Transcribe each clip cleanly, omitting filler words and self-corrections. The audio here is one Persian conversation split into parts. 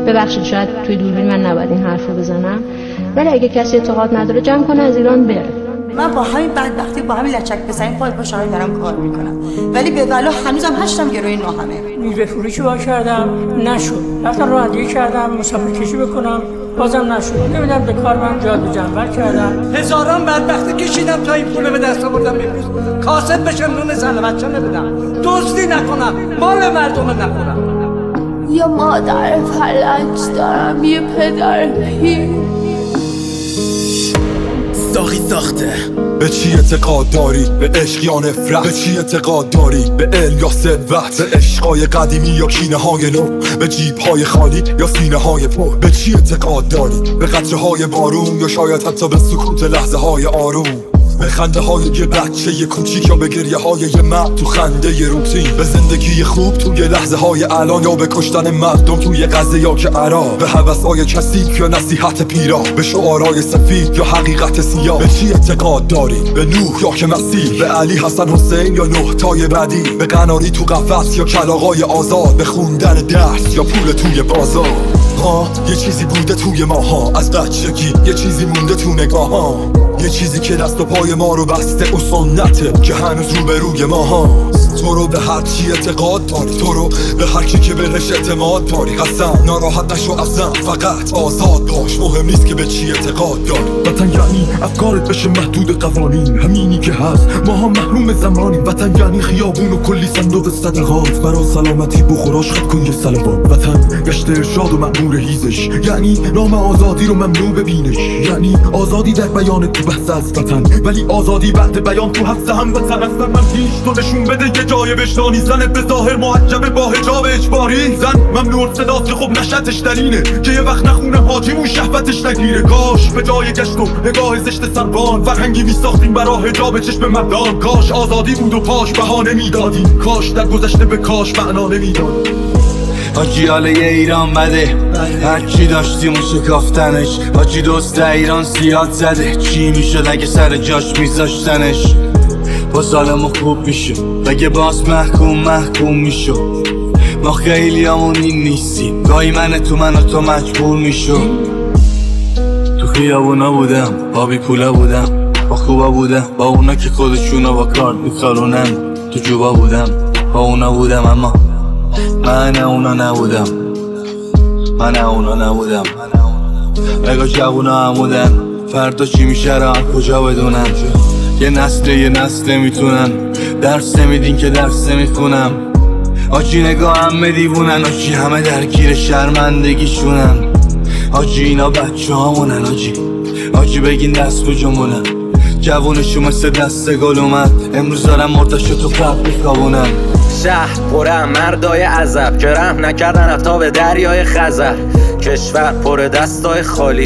ببخشید شاید توی دوربین من نباید این حرف رو بزنم، ولی اگه کسی اعتقاد نداره جمع کنه از ایران بره. من با همین بدبختی با همین لچک بزنیم پای با شاهین دارم کار میکنم، ولی به ولا هنوزم هشتم گروی ناهمه. میوه فروشی با کردم نشد، رفتم رانندگی کردم، مسافر کشی بکنم بازم نشد. نمیدونم به کار من جادو جنبل کردم، هزاران بدبختی کشیدم تا این پول به دست آوردم. امروز کاسب بشم نون سلامتشان بدم، دزدی نکنم، مال مردم نخورم. یه مادر فلج دارم، یه پدر پیر. ساخی ساخته به چی اعتقاد داری؟ به عشق یا نفرت؟ به چی اعتقاد داری؟ به علم یا ثروت؟ به عشقای قدیمی یا کینه های نو؟ به جیب های خالی یا سینه های پر؟ به چی اعتقاد داری؟ به قطره های بارون یا شاید حتی به سکوت لحظه های آروم؟ به خنده های یه بچه یه کوچیک یا به گریه های یه مرد تو خنده یه روتین؟ به زندگی خوب توی لحظه های الان یا به کشتن مردم توی غزه یا که عراق؟ به هوس‌های کثیف یا نصیحت پیرا؟ به شعارهای سفید یا حقیقت سیاه؟ به چی اعتقاد داری؟ به نوح یا که مسیح؟ به علی حسن حسین یا نه تای بعدی؟ به قناری تو قفس یا کلاغای آزاد؟ به خوندن درس یا پول توی بازار؟ یه چیزی بوده توی ماها از بچگی، یه چیزی مونده تو نگاها، یه چیزی که دست و پای ما رو بسته و سنته که هنوز رو به روی ما هاست. تو رو به هر چی اعتقاد داری، تو رو به هر کی که بهش اعتماد داری. قسم ناراحت نشو ازم، فقط آزاد باش، مهم نیست که به چی اعتقاد داری. وطن یعنی افکارت بشه محدود قوانین، همینی که هست ما هم محروم زمانی. وطن یعنی خیابون و کلی صندوق صدقات، برا سلامتی بخوراش خط کن یه صلوات. وطن گشت ارشاد و مأمور هیزش، یعنی نام آزادی رو ممنوع ببینش، یعنی آزادی در بیان تو بحث از وطن، ولی آزادی بعد بیان تو حفظ هم وطن. اصلا من پیش تو نشون بده یه جای بشنانی، زن به ظاهر محجبه با حجاب اجباری، زن ممنوع صداست که خب نشتش دلینه که یه وقت نخونه حاجیمون شهوتش نگیره. کاش به جای گشت و نگاه زشت سربان فرهنگی میساختیم برا حجاب چشم مردان. کاش آزادی بود و پاش بهانه میدادیم، کاش در گذشته به کاش معنا نمیدادیم. حاجی حالا یه ایران بده، هرچی داشتیم و شکافتنش. حاجی دوست ایران زیاد زده، چی میشد اگه سر جاش میذاشتنش؟ با ظالمو خوب میشد، اگه باز محکوم میشد. ما خیلی همون این نیستیم، گاهی من و تو مجبور میشد. تو خیابونا بودم، با بی پولا بودم، با خوبا بودم، با اونا که خودشونو با کارت میخارونن. تو جوبا بودم، با اونا بودم، اما من اونا نبودم. نگاه جوونا عمودن، فردا چی میشه را کجا بدونن. یه نسل میتونن درس نمیدین که درس نمیخونم. آجی نگاه همه دیوونن، آجی همه درگیر شرمندگیشونن. آجی اینا بچه هامونن، آجی بگین دست کجامونن. جوونشو مثل دست گل اومد، امروز دارم مرداشو تو قبل میخوابونن. شهر پره مردای عذب که رحم نکردن حتی به دریای خزر. کشور پر دستای خالی،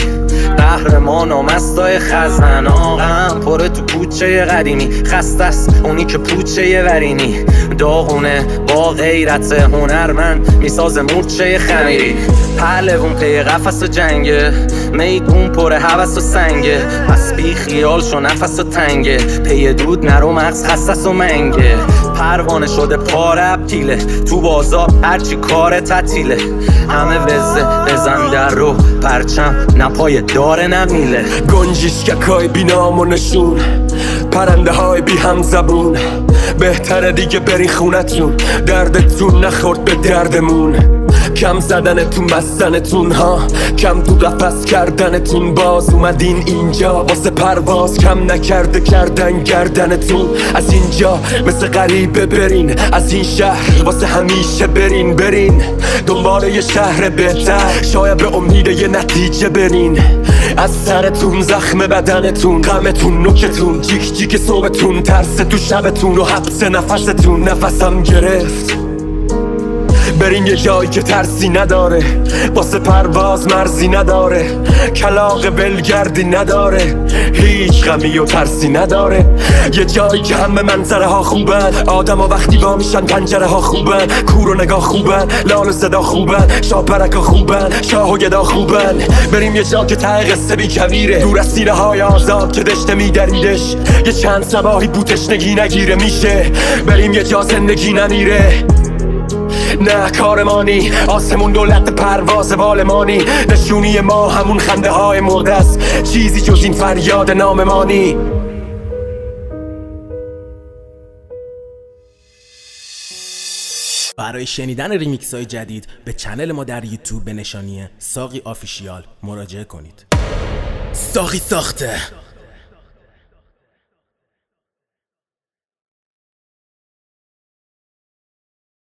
قهرمان و مستای خزن. آقام پره تو کوچه قدیمی، خسته است اونی که پوچه ورینی. داغونه با غیرت هنرمند میساز مورچه خمیری. پهلوون پی قفس و جنگه، میدون پر هوس و سنگه. پس بی خیال شو نفس و تنگه، پی دود نرو مغز حساس و منگه. پروانه شده پاره پیله، تو بازار هرچی کار تعطیله. همه وزه بزن در رو پرچم، نپای داره نمیله. گنجیشککای بی نام و نشون، پرنده های بی هم زبون. بهتره دیگه برین خونتون، دردتون نخورد به دردمون. کم زدنتون بستنتون ها، کم تو قفس کردنتون. باز اومدین اینجا واسه پرواز، کم نکرده کردن گردنتون. از اینجا مثل غریبه برین، از این شهر واسه همیشه برین دنبال یه شهر بهتر، شاید به امید یه نتیجه برین. از سرتون زخم بدنتون، غمتون نوکتون، جیک صبحتون، ترس تو شبتون و حبس نفستون. نفسم گرفت، برین یه جایی که ترسی نداره، واسه پرواز مرزی نداره، کلاغ ولگردی نداره، هیچ غمی و ترسی نداره. یه جایی که همه منظره ها خوبن، آدم ها وقتی با میشن پنجره ها خوبن. کور و نگاه خوبن، لال و صدا خوبن، شاپرک ها خوبن، شاه و گدا خوبن. بریم یه جا که ته قصه بی کمیره، دور از سینه های آزاد که دشته میدریدش. یه چند صباحی بوتشنگی نگیره میشه، بریم یه جا زندگی نمیره. نه کارمانی آسمون دولت پرواز بالمانی نشونی ما همون خنده های مرده است چیزی جز این فریاد ناممانی برای شنیدن ریمیکس های جدید به چنل ما در یوتیوب به نشانی ساقی آفیشیال مراجعه کنید. ساقی ساخته